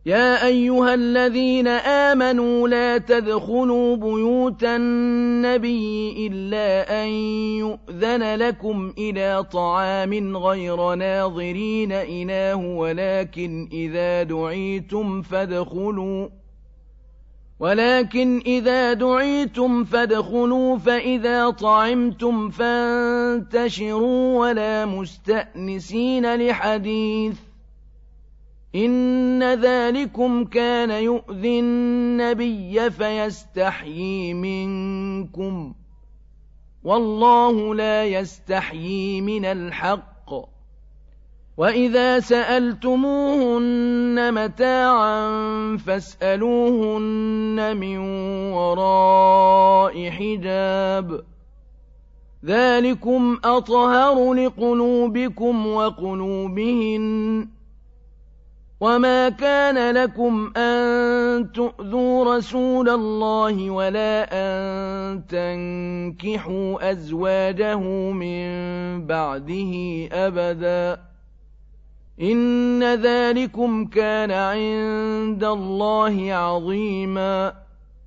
يا أيها الذين آمنوا لا تدخلوا بيوت النبي إلا أن يؤذن لكم إلى طعام غير ناظرين إناه ولكن إذا دعيتم فادخلوا فإذا طعمتم فانتشروا ولا مستأنسين لحديث إن ذلكم كان يؤذي النبي فيستحيي منكم والله لا يستحيي من الحق وإذا سألتموهن متاعا فاسألوهن من وراء حجاب ذلكم أطهر لقلوبكم وقلوبهن وما كان لكم أن تؤذوا رسول الله ولا أن تنكحوا أزواجه من بعده أبدا إن ذلكم كان عند الله عظيما